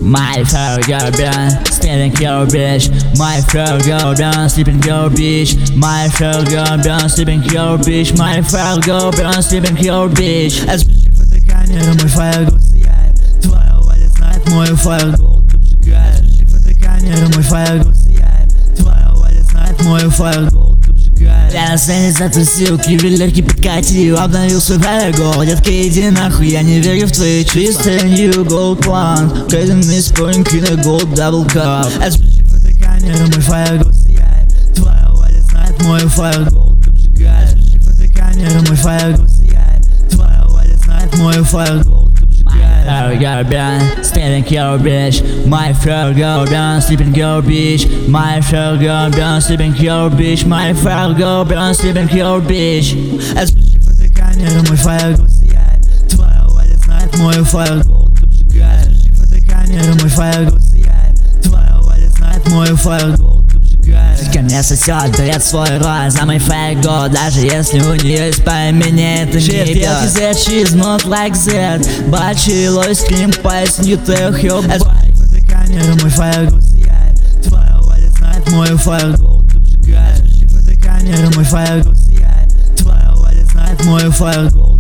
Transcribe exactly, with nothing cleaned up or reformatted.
My fair girl been stealing your bitch. My fair girl been sleeping your bitch. My fair girl been sleeping your bitch. My fair girl been sleeping your bitch. Especially for the камеру мой фаер сияет. Твоя валит знает мой фаер-гол обжигает. Especially for the камеру мой фаер сияет. Твоя валит знает мой фаер-гол обжигает. Я на сцене затусил, к ювелирке подкатил, обновил свой фаер-гол. Детка, иди нахуй, я не верю в твои чувства. New gold one, crazy miss point in a gold double cup. Especially for the камеру мой фаер сияет. Твоя валит знает мой фаер-гол обжигает. Especially for the камеру мой фаер сияет. Твоя валит знает мой фаер-гол. My girl been stealing your bitch. My fair girl been sleeping your bitch. My fair girl been sleeping your bitch. My fair girl been sleeping your bitch. Especially for the камеру мой фаер сияет. Твоя валит знает мой фаер-гол обжигает. Especially for the камеру мой фаер сияет. Твоя валит знает мой фаер-гол. Ко мне сосет, дает свой рот за мой фаер-гол. Даже если у нее есть по имени, это не идет. Z, she's not like that. But she loves scream pies, you tell her bye. Especially for the камеру мой фаер сияет. Твоя валит знает мой фаер-гол обжигает. Especially for the камеру мой фаер сияет. Твоя валит знает мой фаер-гол.